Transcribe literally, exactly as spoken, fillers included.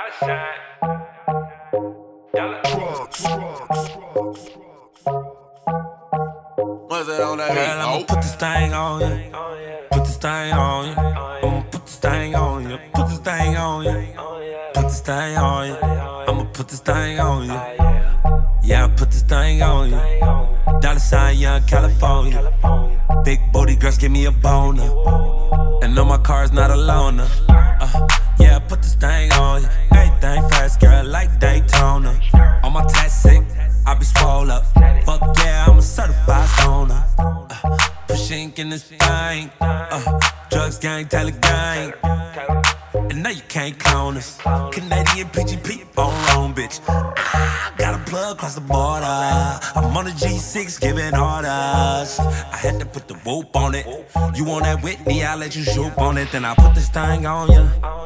What's that on that? Girl, I'ma put this thing on you. Put this thing on you. I'ma put this thing on you. Put this thing on you. Put this thing on you. I'ma put this thing on you. Yeah, I put this thing on you. Dollar sign, young California. Big booty girls give me a boner. And no, my car's not a loner. Uh, yeah, I put this thing on you. Everything fast, girl, like Daytona. On my tats sick, I be swole up. Fuck yeah, I'm a certified stoner. Uh, push ink in this thing. Uh, drugs gang, Taylor gang. And no, you can't clone us. Canadian P G P on wrong, bitch. Ah, got a plug across the border. I'm on a G six giving orders. I had to put the whoop on it. You want that with me, I'll let you shoot on it. Then I put this thing on ya.